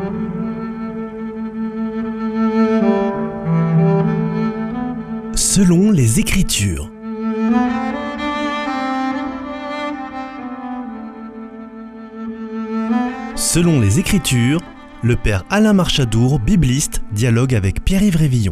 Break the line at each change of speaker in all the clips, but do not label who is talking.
Selon les Écritures. Selon les Écritures, le père Alain Marchadour, bibliste, dialogue avec Pierre-Yves Révillon.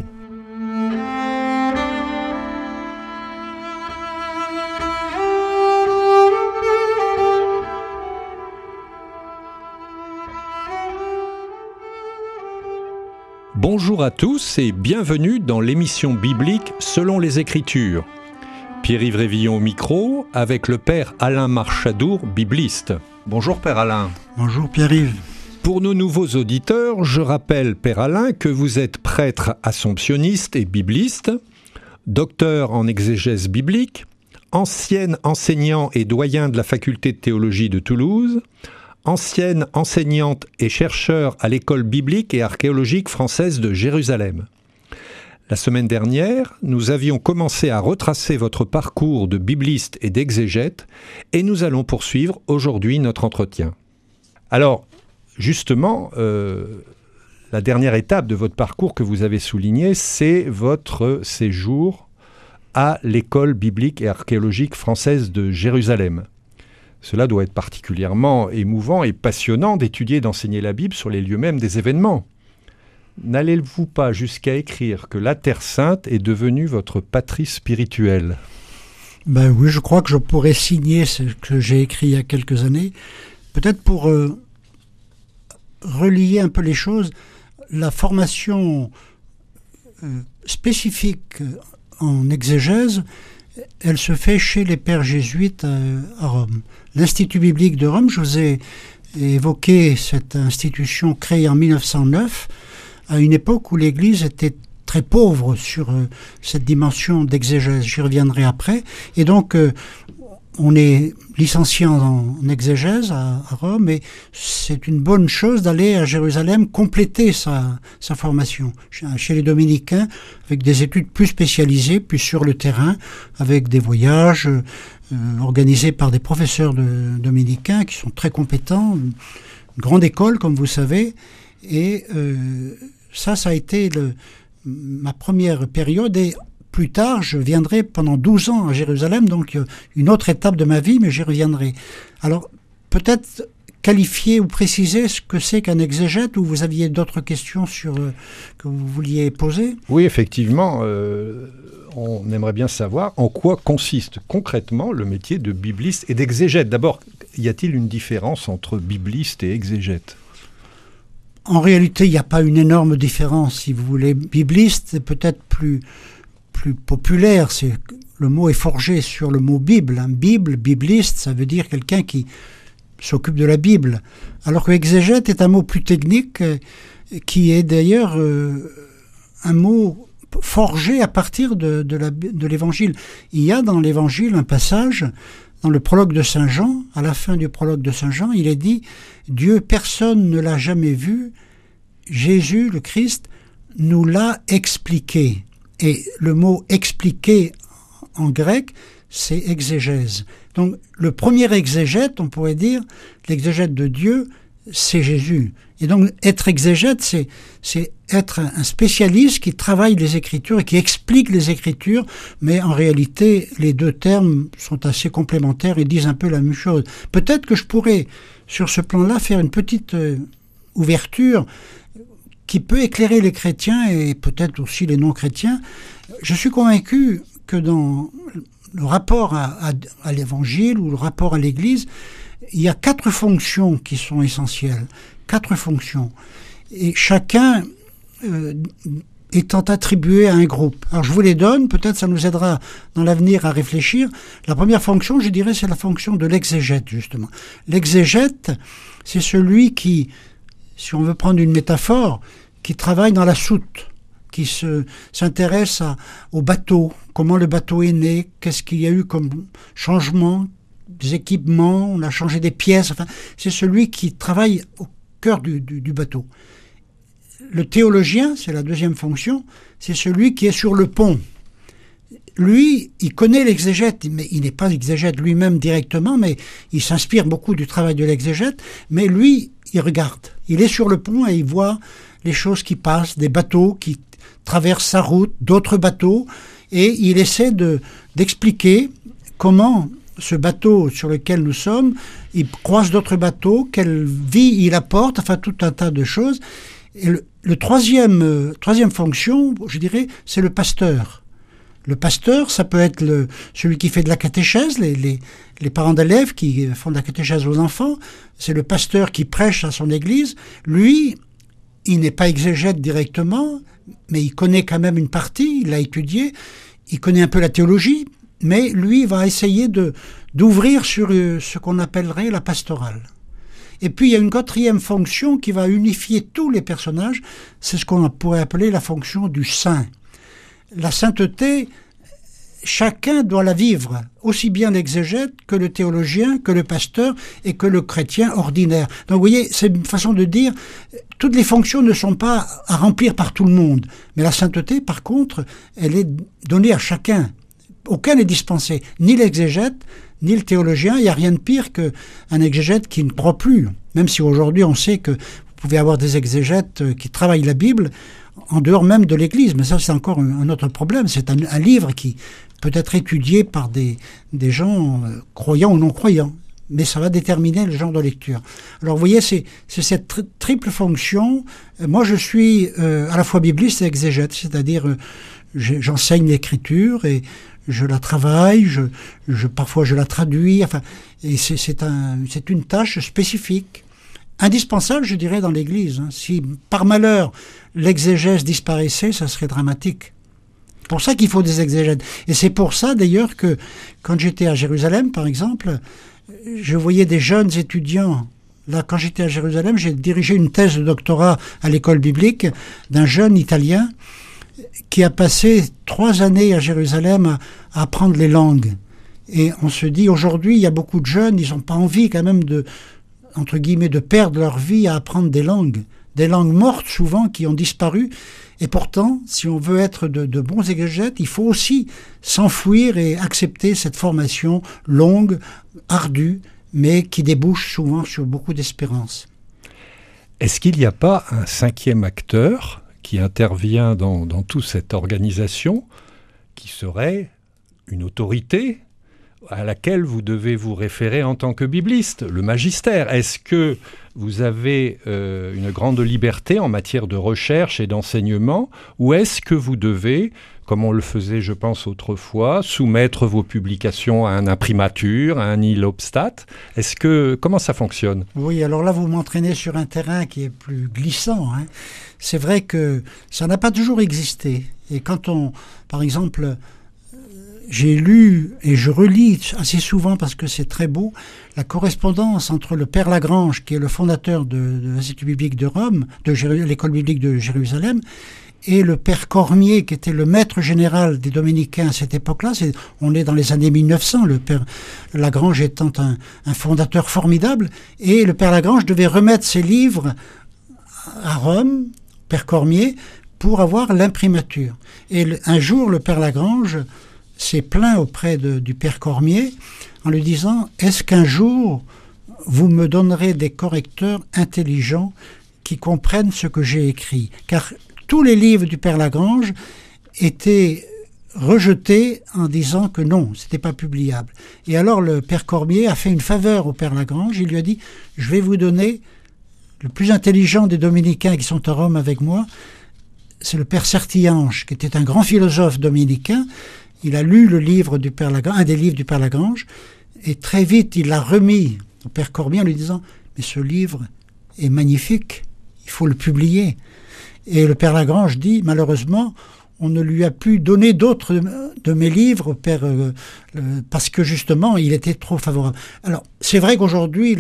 Bonjour à tous et bienvenue dans l'émission biblique Selon les Écritures. Pierre-Yves Révillon au micro avec le père Alain Marchadour, bibliste. Bonjour père Alain.
Bonjour Pierre-Yves.
Pour nos nouveaux auditeurs, je rappelle père Alain que vous êtes prêtre assomptionniste et bibliste, docteur en exégèse biblique, ancien enseignant et doyen de la faculté de théologie de Toulouse, ancienne enseignante et chercheur à l'école biblique et archéologique française de Jérusalem. La semaine dernière, nous avions commencé à retracer votre parcours de bibliste et d'exégète et nous allons poursuivre aujourd'hui notre entretien. Alors, justement, la dernière étape de votre parcours que vous avez soulignée, c'est votre séjour à l'école biblique et archéologique française de Jérusalem. Cela doit être particulièrement émouvant et passionnant d'étudier et d'enseigner la Bible sur les lieux mêmes des événements. N'allez-vous pas jusqu'à écrire que la Terre Sainte est devenue votre patrie spirituelle ?
Ben oui, je crois que je pourrais signer ce que j'ai écrit il y a quelques années. Peut-être pour relier un peu les choses, la formation spécifique en exégèse, elle se fait chez les pères jésuites à Rome. L'Institut biblique de Rome, je vous ai évoqué cette institution créée en 1909, à une époque où l'Église était très pauvre sur cette dimension d'exégèse. J'y reviendrai après. Et donc, on est licencié en exégèse à Rome, et c'est une bonne chose d'aller à Jérusalem compléter sa formation chez les dominicains, avec des études plus spécialisées, plus sur le terrain, avec des voyages organisés par des professeurs dominicains qui sont très compétents, une grande école comme vous savez, et ça a été ma première période. Et plus tard, je viendrai pendant 12 ans à Jérusalem, donc une autre étape de ma vie, mais j'y reviendrai. Alors, peut-être qualifier ou préciser ce que c'est qu'un exégète, ou vous aviez d'autres questions que vous vouliez poser ?
Oui, effectivement, on aimerait bien savoir en quoi consiste concrètement le métier de bibliste et d'exégète. D'abord, y a-t-il une différence entre bibliste et exégète ?
En réalité, il n'y a pas une énorme différence, si vous voulez. Bibliste, c'est peut-être plus populaire, le mot est forgé sur le mot Bible. Bible, bibliste, ça veut dire quelqu'un qui s'occupe de la Bible. Alors que exégète est un mot plus technique, qui est d'ailleurs un mot forgé à partir de l'Évangile. Il y a dans l'Évangile un passage, dans le prologue de Saint Jean, à la fin du prologue de Saint Jean, il est dit « Dieu, personne ne l'a jamais vu, Jésus, le Christ, nous l'a expliqué ». Et le mot « expliquer » en grec, c'est exégèse. Donc le premier exégète, on pourrait dire, l'exégète de Dieu, c'est Jésus. Et donc être exégète, c'est être un spécialiste qui travaille les Écritures et qui explique les Écritures, mais en réalité, les deux termes sont assez complémentaires et disent un peu la même chose. Peut-être que je pourrais, sur ce plan-là, faire une petite ouverture qui peut éclairer les chrétiens et peut-être aussi les non-chrétiens. Je suis convaincu que dans le rapport à l'Évangile ou le rapport à l'Église, il y a 4 fonctions qui sont essentielles. 4 fonctions. Et chacun étant attribué à un groupe. Alors je vous les donne, peut-être ça nous aidera dans l'avenir à réfléchir. La première fonction, je dirais, c'est la fonction de l'exégète, justement. L'exégète, c'est celui qui, si on veut prendre une métaphore, qui travaille dans la soute, qui s'intéresse au bateau, comment le bateau est né, qu'est-ce qu'il y a eu comme changement, des équipements, on a changé des pièces, enfin, c'est celui qui travaille au cœur du bateau. Le théologien, c'est la deuxième fonction, c'est celui qui est sur le pont. lui, il connaît l'exégète, mais il n'est pas exégète lui-même directement, mais il s'inspire beaucoup du travail de l'exégète, mais lui, il regarde. Il est sur le pont et il voit les choses qui passent, des bateaux qui traversent sa route, d'autres bateaux, et il essaie d'expliquer comment ce bateau sur lequel nous sommes, il croise d'autres bateaux, quelle vie il apporte, enfin tout un tas de choses. Et le troisième fonction, je dirais, c'est le pasteur. Le pasteur, ça peut être celui qui fait de la catéchèse, les parents d'élèves qui font de la catéchèse aux enfants. C'est le pasteur qui prêche à son église. Lui, il n'est pas exégète directement, mais il connaît quand même une partie, il l'a étudié, il connaît un peu la théologie, mais lui va essayer d'ouvrir sur ce qu'on appellerait la pastorale. Et puis il y a une quatrième fonction qui va unifier tous les personnages, c'est ce qu'on pourrait appeler la fonction du saint. La sainteté, chacun doit la vivre, aussi bien l'exégète que le théologien, que le pasteur et que le chrétien ordinaire. Donc vous voyez, c'est une façon de dire, toutes les fonctions ne sont pas à remplir par tout le monde, mais la sainteté, par contre, elle est donnée à chacun. Aucun n'est dispensé, ni l'exégète, ni le théologien. Il n'y a rien de pire qu'un exégète qui ne croit plus, même si aujourd'hui on sait que vous pouvez avoir des exégètes qui travaillent la Bible en dehors même de l'Église, mais ça c'est encore un autre problème. C'est un livre qui peut être étudié par des gens croyants ou non croyants, mais ça va déterminer le genre de lecture. Alors vous voyez, c'est cette triple fonction. Moi je suis à la fois bibliste et exégète, c'est-à-dire j'enseigne l'écriture et je la travaille, parfois je la traduis, enfin, et c'est une tâche spécifique, indispensable, je dirais, dans l'Église. Si par malheur l'exégèse disparaissait, ça serait dramatique. C'est pour ça qu'il faut des exégètes. Et c'est pour ça d'ailleurs que quand j'étais à Jérusalem, par exemple, je voyais des jeunes étudiants. Là, quand j'étais à Jérusalem, j'ai dirigé une thèse de doctorat à l'école biblique d'un jeune Italien qui a passé 3 années à Jérusalem à apprendre les langues. Et on se dit, aujourd'hui, il y a beaucoup de jeunes, ils n'ont pas envie quand même entre guillemets, de perdre leur vie à apprendre des langues mortes souvent, qui ont disparu. Et pourtant, si on veut être de bons exégètes, il faut aussi s'enfouir et accepter cette formation longue, ardue, mais qui débouche souvent sur beaucoup d'espérance.
Est-ce qu'il n'y a pas un 5e acteur qui intervient dans toute cette organisation, qui serait une autorité à laquelle vous devez vous référer en tant que bibliste, le magistère? Est-ce que vous avez une grande liberté en matière de recherche et d'enseignement, ou est-ce que vous devez, comme on le faisait, je pense, autrefois, soumettre vos publications à un imprimatur, à un Ilobstat? Comment ça fonctionne?
Oui, alors là, vous m'entraînez sur un terrain qui est plus glissant. C'est vrai que ça n'a pas toujours existé. Et quand par exemple, j'ai lu et je relis assez souvent parce que c'est très beau la correspondance entre le père Lagrange, qui est le fondateur de l'Institut biblique de Rome, de l'école biblique de Jérusalem, et le père Cormier, qui était le maître général des dominicains à cette époque-là. On est dans les années 1900, le père Lagrange étant un fondateur formidable, et le père Lagrange devait remettre ses livres à Rome, père Cormier, pour avoir l'imprimature. Et un jour, le père Lagrange s'est plaint auprès du père Cormier en lui disant « Est-ce qu'un jour vous me donnerez des correcteurs intelligents qui comprennent ce que j'ai écrit ?» Car tous les livres du père Lagrange étaient rejetés en disant que non, c'était pas publiable. Et alors le père Cormier a fait une faveur au père Lagrange, il lui a dit « Je vais vous donner le plus intelligent des dominicains qui sont à Rome avec moi, c'est le père Sertillange, qui était un grand philosophe dominicain. Il a lu le livre du père Lagrange, un des livres du père Lagrange, et très vite il l'a remis au père Cormier en lui disant « Mais ce livre est magnifique, il faut le publier. » Et le père Lagrange dit « Malheureusement, on ne lui a plus donné d'autres de mes livres au père, parce que justement, il était trop favorable. » Alors, c'est vrai qu'aujourd'hui,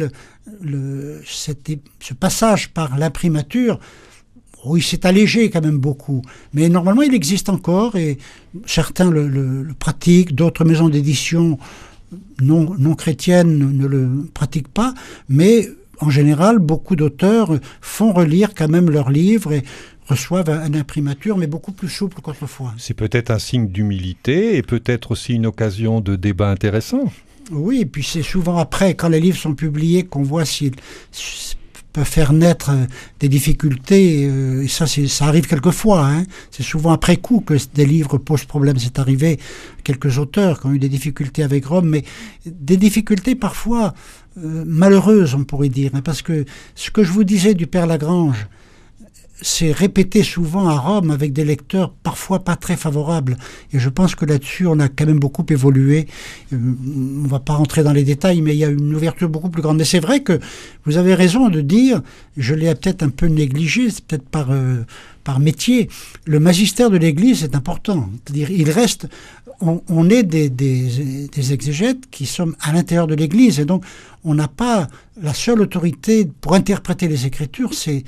ce passage par l'imprimature, il s'est allégé quand même beaucoup. Mais normalement, il existe encore et certains le pratiquent, d'autres maisons d'édition non chrétiennes ne le pratiquent pas, mais en général, beaucoup d'auteurs font relire quand même leurs livres et reçoivent un imprimatur, mais beaucoup plus souple qu'autrefois.
C'est peut-être un signe d'humilité et peut-être aussi une occasion de débat intéressant.
Oui, et puis c'est souvent après, quand les livres sont publiés, qu'on voit s'ils peuvent faire naître des difficultés. Et ça arrive quelquefois. Hein. C'est souvent après coup que des livres posent problème. C'est arrivé à quelques auteurs qui ont eu des difficultés avec Rome, mais des difficultés parfois malheureuses, on pourrait dire. Hein, parce que ce que je vous disais du Père Lagrange, c'est répété souvent à Rome avec des lecteurs parfois pas très favorables. Et je pense que là-dessus, on a quand même beaucoup évolué. On ne va pas rentrer dans les détails, mais il y a une ouverture beaucoup plus grande. Mais c'est vrai que vous avez raison de dire, je l'ai peut-être un peu négligé, c'est peut-être par métier, le magistère de l'Église est important. C'est-à-dire, il reste, on est des exégètes qui sommes à l'intérieur de l'Église, et donc on n'a pas la seule autorité pour interpréter les Écritures, c'est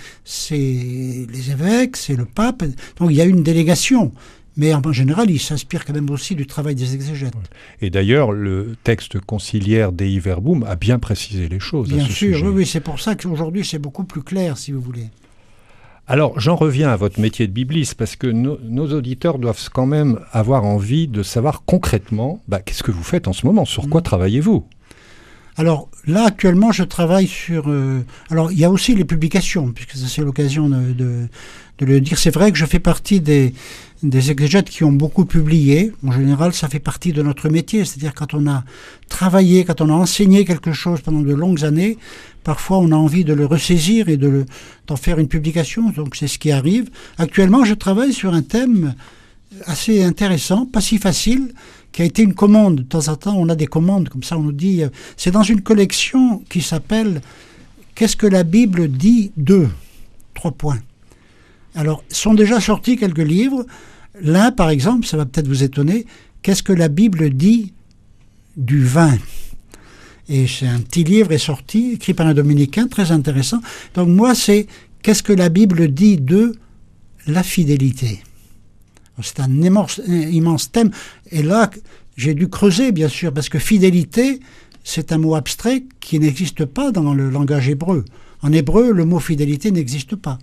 les évêques, c'est le pape. Donc il y a une délégation. Mais en général, il s'inspire quand même aussi du travail des exégètes.
Et d'ailleurs, le texte conciliaire Dei Verbum a bien précisé les choses.
Bien
à ce
sûr,
sujet.
oui, c'est pour ça qu'aujourd'hui c'est beaucoup plus clair, si vous voulez.
Alors, j'en reviens à votre métier de bibliste, parce que nos auditeurs doivent quand même avoir envie de savoir concrètement, qu'est-ce que vous faites en ce moment, sur quoi travaillez-vous ?
Alors, là, actuellement, je travaille sur... alors, il y a aussi les publications, puisque ça, c'est l'occasion de le dire. C'est vrai que je fais partie des exégètes qui ont beaucoup publié. En général, ça fait partie de notre métier. C'est-à-dire, quand on a travaillé, quand on a enseigné quelque chose pendant de longues années, parfois, on a envie de le ressaisir et d'en faire une publication. Donc, c'est ce qui arrive. Actuellement, je travaille sur un thème assez intéressant, pas si facile, qui a été une commande. De temps en temps, on a des commandes, comme ça, on nous dit... c'est dans une collection qui s'appelle « Qu'est-ce que la Bible dit de ?» 3 points. Alors, sont déjà sortis quelques livres. L'un, par exemple, ça va peut-être vous étonner, « Qu'est-ce que la Bible dit du vin ?» Et c'est un petit livre est sorti, écrit par un dominicain, très intéressant. Donc moi, c'est « Qu'est-ce que la Bible dit de la fidélité ?» C'est un immense thème. Et là, j'ai dû creuser, bien sûr, parce que fidélité, c'est un mot abstrait qui n'existe pas dans le langage hébreu. En hébreu, le mot fidélité n'existe pas.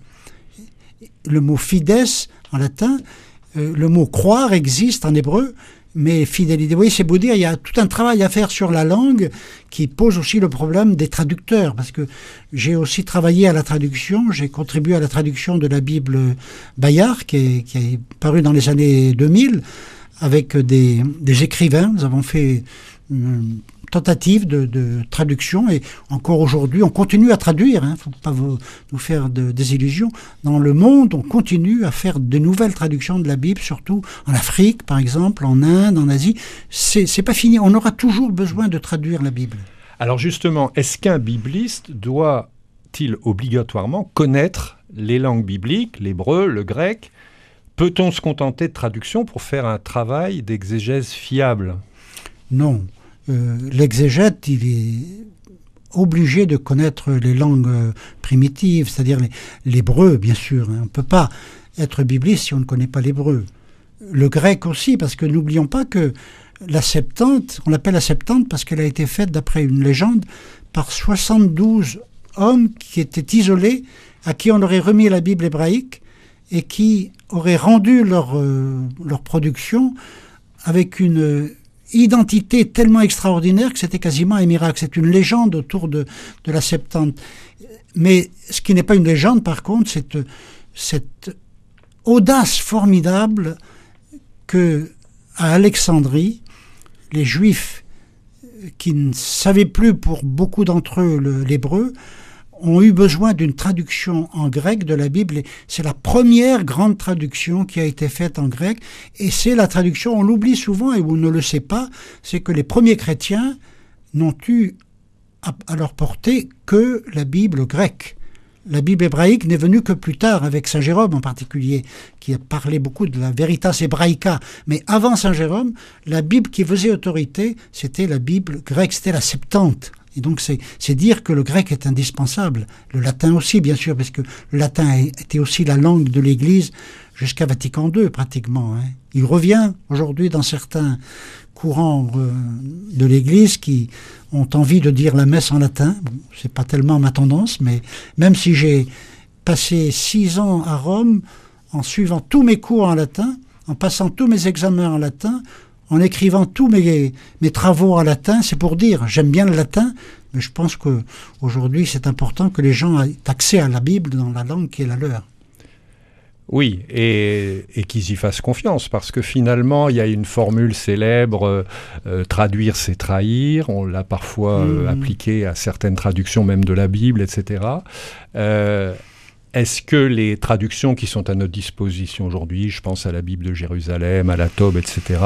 Le mot fides, en latin, le mot croire existe en hébreu, mais fidélité, oui, c'est beau dire, il y a tout un travail à faire sur la langue qui pose aussi le problème des traducteurs, parce que j'ai aussi travaillé à la traduction, j'ai contribué à la traduction de la Bible Bayard, qui est parue dans les années 2000, avec des écrivains. Nous avons fait une tentative de traduction, et encore aujourd'hui, on continue à traduire, il ne faut pas nous faire des illusions. Dans le monde, on continue à faire de nouvelles traductions de la Bible, surtout en Afrique, par exemple, en Inde, en Asie. C'est pas fini, on aura toujours besoin de traduire la Bible.
Alors justement, est-ce qu'un bibliste doit-il obligatoirement connaître les langues bibliques, l'hébreu, le grec ? Peut-on se contenter de traduction pour faire un travail d'exégèse fiable ?
Non. L'exégète, il est obligé de connaître les langues primitives, c'est-à-dire l'hébreu, bien sûr. On ne peut pas être bibliste si on ne connaît pas l'hébreu. Le grec aussi, parce que n'oublions pas que la Septante, on l'appelle la Septante parce qu'elle a été faite, d'après une légende, par 72 hommes qui étaient isolés, à qui on aurait remis la Bible hébraïque et qui auraient rendu leur production avec une identité tellement extraordinaire que c'était quasiment un miracle. C'est une légende autour de la Septante. Mais ce qui n'est pas une légende, par contre, c'est cette audace formidable que à Alexandrie, les Juifs qui ne savaient plus pour beaucoup d'entre eux l'hébreu, ont eu besoin d'une traduction en grec de la Bible. C'est la première grande traduction qui a été faite en grec, et c'est la traduction, on l'oublie souvent et on ne le sait pas, c'est que les premiers chrétiens n'ont eu à leur portée que la Bible grecque. La Bible hébraïque n'est venue que plus tard, avec Saint Jérôme en particulier, qui a parlé beaucoup de la Veritas Hebraica. Mais avant Saint Jérôme, la Bible qui faisait autorité, c'était la Bible grecque, c'était la Septante. Et donc c'est dire que le grec est indispensable. Le latin aussi, bien sûr, parce que le latin était aussi la langue de l'Église jusqu'à Vatican II, pratiquement. Il revient aujourd'hui dans certains courants de l'Église qui ont envie de dire la messe en latin. Bon, c'est pas tellement ma tendance, mais même si j'ai passé 6 ans à Rome, en suivant tous mes cours en latin, en passant tous mes examens en latin, en écrivant tous mes travaux en latin. C'est pour dire, j'aime bien le latin, mais je pense qu'aujourd'hui, c'est important que les gens aient accès à la Bible dans la langue qui est la leur.
Oui, et qu'ils y fassent confiance, parce que finalement, il y a une formule célèbre, traduire c'est trahir, on l'a parfois appliquée à certaines traductions même de la Bible, etc. Est-ce que les traductions qui sont à notre disposition aujourd'hui, je pense à la Bible de Jérusalem, à la Tob, etc.,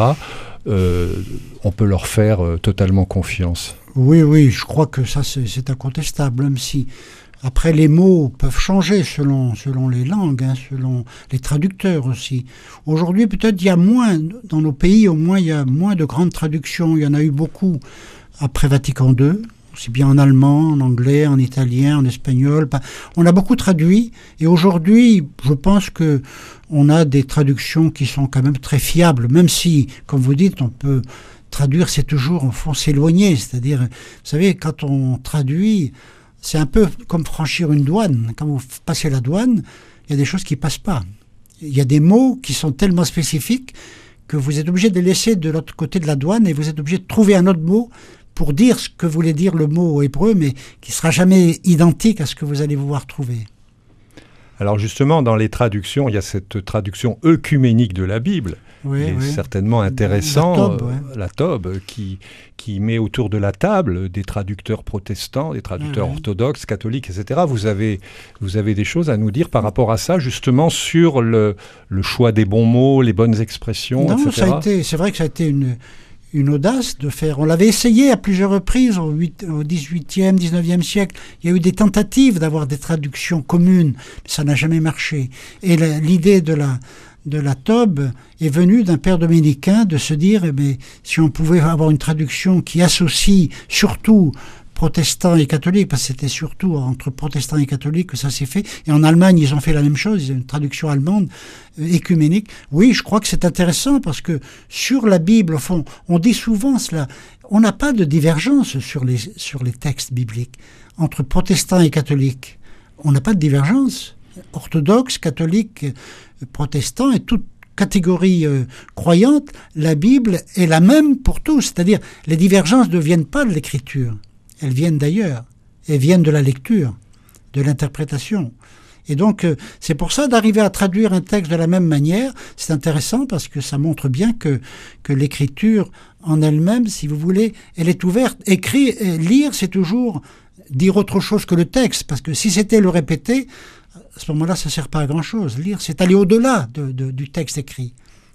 on peut leur faire totalement confiance?
Oui, je crois que ça c'est incontestable, même si après les mots peuvent changer selon les langues, selon les traducteurs aussi. Aujourd'hui peut-être il y a moins, dans nos pays au moins il y a moins de grandes traductions, il y en a eu beaucoup après Vatican II, aussi bien en allemand, en anglais, en italien, en espagnol. On a beaucoup traduit et aujourd'hui, je pense que on a des traductions qui sont quand même très fiables, même si, comme vous dites, on peut traduire, c'est toujours, au fond, s'éloigner. C'est-à-dire, vous savez, quand on traduit, c'est un peu comme franchir une douane. Quand vous passez la douane, il y a des choses qui passent pas. Il y a des mots qui sont tellement spécifiques que vous êtes obligé de les laisser de l'autre côté de la douane et vous êtes obligé de trouver un autre mot pour dire ce que voulait dire le mot hébreu, mais qui ne sera jamais identique à ce que vous allez pouvoir trouver.
Alors justement, dans les traductions, il y a cette traduction œcuménique de la Bible, qui est certainement intéressant, la Tob, qui met autour de la table des traducteurs protestants, des traducteurs orthodoxes, catholiques, etc. Vous avez des choses à nous dire par rapport à ça, justement sur le choix des bons mots, les bonnes expressions, etc.
C'est vrai que ça a été une audace de faire. On l'avait essayé à plusieurs reprises au 18e, 19e siècle. Il y a eu des tentatives d'avoir des traductions communes, mais ça n'a jamais marché. Et l'idée de la Tob est venue d'un père dominicain de se dire, si on pouvait avoir une traduction qui associe surtout protestants et catholiques, parce que c'était surtout entre protestants et catholiques que ça s'est fait. Et en Allemagne, ils ont fait la même chose, ils ont une traduction allemande écuménique. Oui, je crois que c'est intéressant parce que sur la Bible, au fond, on dit souvent cela, on n'a pas de divergence sur les textes bibliques entre protestants et catholiques. On n'a pas de divergence. Orthodoxes, catholiques, protestants et toute catégorie croyante, la Bible est la même pour tous. C'est-à-dire, les divergences ne viennent pas de l'écriture. Elles viennent d'ailleurs, elles viennent de la lecture, de l'interprétation. Et donc, c'est pour ça d'arriver à traduire un texte de la même manière, c'est intéressant parce que ça montre bien que l'écriture en elle-même, si vous voulez, elle est ouverte. Lire, c'est toujours dire autre chose que le texte, parce que si c'était le répéter, à ce moment-là, ça ne sert pas à grand-chose. Lire, c'est aller au-delà du texte écrit.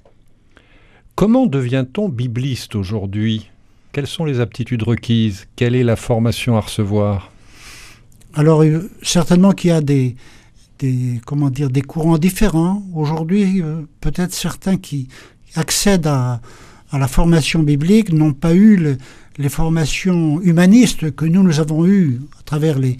Comment devient-on bibliste aujourd'hui ? Quelles sont les aptitudes requises? Quelle est la formation à recevoir?
Alors, certainement qu'il y a des courants différents. Aujourd'hui, peut-être certains qui accèdent à la formation biblique n'ont pas eu les formations humanistes que nous avons eues à travers les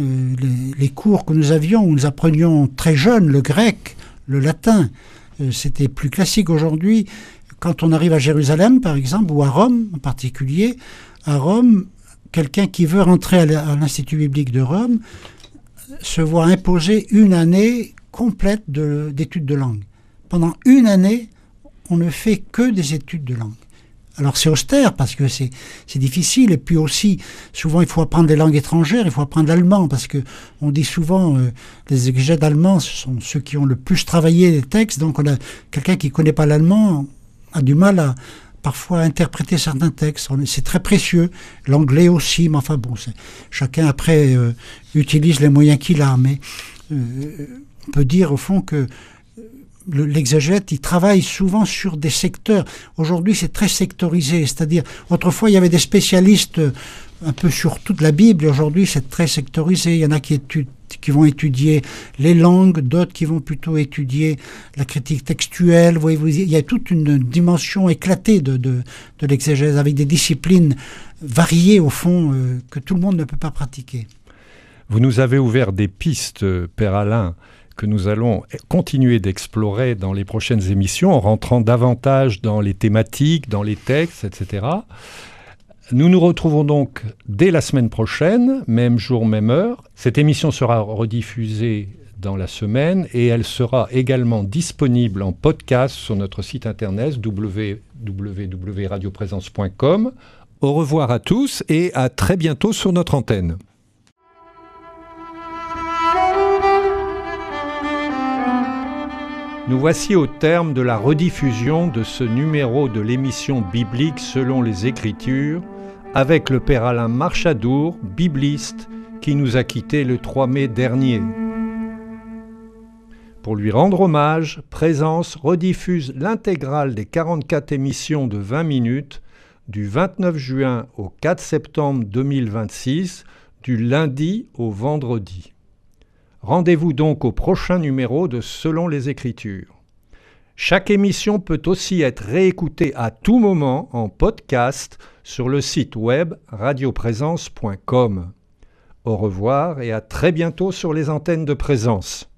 cours que nous avions, où nous apprenions très jeunes le grec, le latin. C'était plus classique aujourd'hui. Quand on arrive à Jérusalem, par exemple, ou à Rome en particulier, à Rome, quelqu'un qui veut rentrer à l'Institut biblique de Rome se voit imposer une année complète d'études de langue. Pendant une année, on ne fait que des études de langue. Alors c'est austère parce que c'est difficile, et puis aussi, souvent il faut apprendre des langues étrangères, il faut apprendre l'allemand, parce que on dit souvent, les exégètes allemands, ce sont ceux qui ont le plus travaillé les textes, donc on a quelqu'un qui ne connaît pas l'allemand, a du mal à parfois interpréter certains textes. C'est très précieux. L'anglais aussi, mais enfin bon, chacun après utilise les moyens qu'il a. Mais on peut dire au fond que l'exégète, il travaille souvent sur des secteurs. Aujourd'hui, c'est très sectorisé. C'est-à-dire, autrefois, il y avait des spécialistes un peu sur toute la Bible. Aujourd'hui, c'est très sectorisé. Il y en a qui vont étudier les langues, d'autres qui vont plutôt étudier la critique textuelle. Il y a toute une dimension éclatée de l'exégèse, avec des disciplines variées, au fond, que tout le monde ne peut pas pratiquer.
Vous nous avez ouvert des pistes, Père Alain, que nous allons continuer d'explorer dans les prochaines émissions, en rentrant davantage dans les thématiques, dans les textes, etc. Nous nous retrouvons donc dès la semaine prochaine, même jour, même heure. Cette émission sera rediffusée dans la semaine et elle sera également disponible en podcast sur notre site internet www.radioprésence.com. Au revoir à tous et à très bientôt sur notre antenne. Nous voici au terme de la rediffusion de ce numéro de l'émission biblique selon les Écritures avec le Père Alain Marchadour, bibliste, qui nous a quittés le 3 mai dernier. Pour lui rendre hommage, Présence rediffuse l'intégrale des 44 émissions de 20 minutes du 29 juin au 4 septembre 2026, du lundi au vendredi. Rendez-vous donc au prochain numéro de Selon les Écritures. Chaque émission peut aussi être réécoutée à tout moment en podcast sur le site web radioprésence.com. Au revoir et à très bientôt sur les antennes de Présence.